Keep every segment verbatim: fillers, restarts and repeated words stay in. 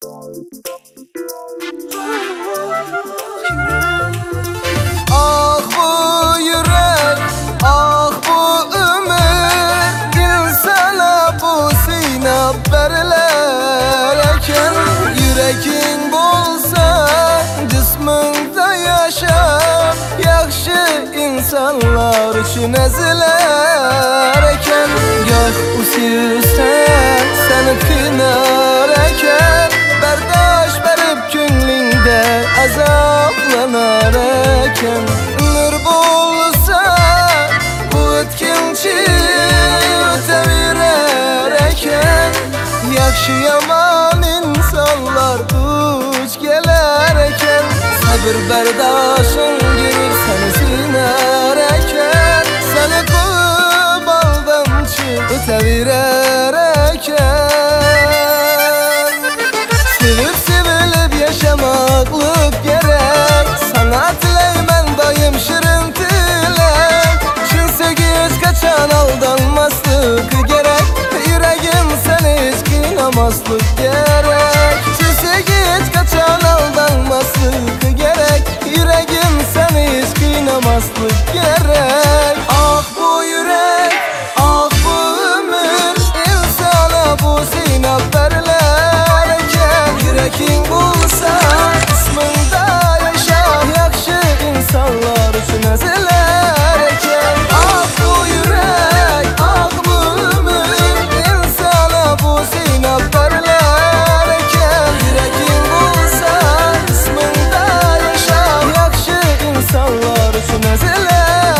Ah bu yürek, ah bu ömür, insana bu sinap verilerken, yüreğin bolsa cisminde yaşar, yaxşı insanlar üçün ezilerken, gah usirsen seni kınarken, berdaş verip künlinde azaplanarken, nur bolsa bu etkinci ötevirerken, yaxşı yaman insanlar duç gelerken, sabır berdaşın girip seni sinerken, seni kubaldan çık ötevirerken, sevip sevilip yaşamaklık gerek, sana tileymen dayım şirin tilek, çün sevgiyiz kaçan aldanmaslık gerek, yüreğim seni hiç kıynamaslık gerek, çün sevgiyiz kaçan aldanmaslık gerek, yüreğim seni hiç kıynamaslık gerek. Ah bu yürek, ah bu ömür, insana bu sinap verilerken, yüreğin bulsa kısmında yaşa, yaxşı insanlar üçün ezilerken. Ah bu yürek, ah bu ömür, insana bu sinap verilerken, yüreğin bulsa kısmında yaşa, yaxşı insanlar üçün ezilerken.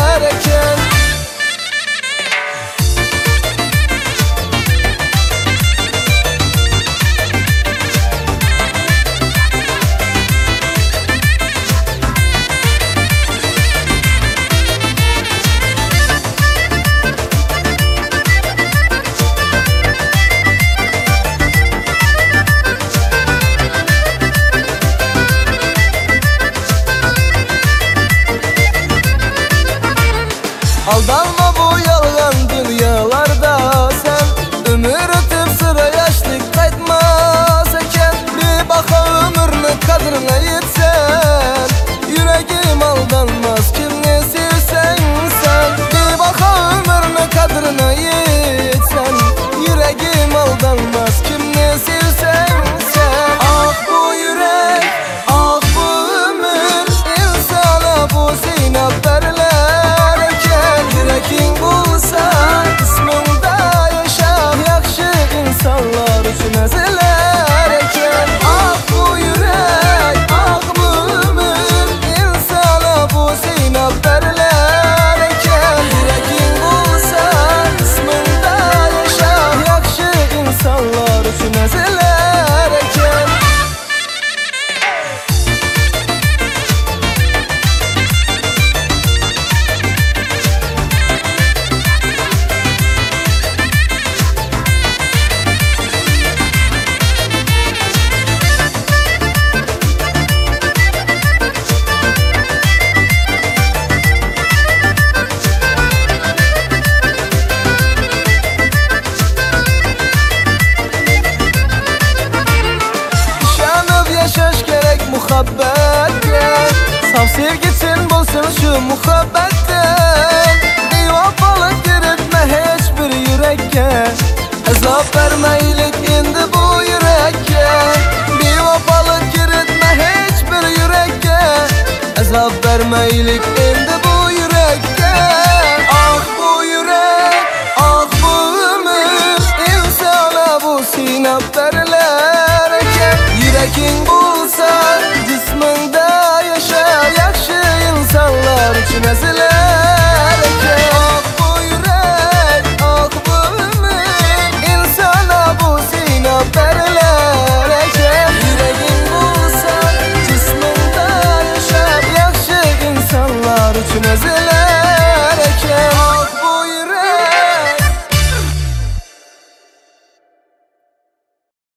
Aldanma bu yalgan dünyalarda sen, ömür ötüp sıra yaşlık qaytmaz eken, bir baka ömürünü kadrına yetsen, yüreğim aldanmaz kimni sevsen sen, bir baka ömürünü kadrına yetsen, yüreğim aldanmaz kimni sevsen sen. Ah bu yürek, ah bu ömür, insana bu sinap verilerken, yüreğin bulsa kısmında yaşa, yaxşı insanlar üçün ezilerken. Ah bu yürek, ah bu ömür, insana bu sinap verilerken, yüreğin bulsa kısmında yaşa, yaxşı insanlar üçün ezilerken. Yaşaş gerek muhabbetle, saf sevgisin bulsun şu muhabbetten, eyvafalık giritme hiçbir yürekke, azap vermeylik indi bu yürekke, eyvafalık giritme hiçbir yürekke, azap vermeylik indi bu yürekke. Ah bu yürek, ah bu ömür, insana bu sinap verilerken, yüreğin bulsa cisminde yaşa, yaxşı insanlar üçün ezilerken.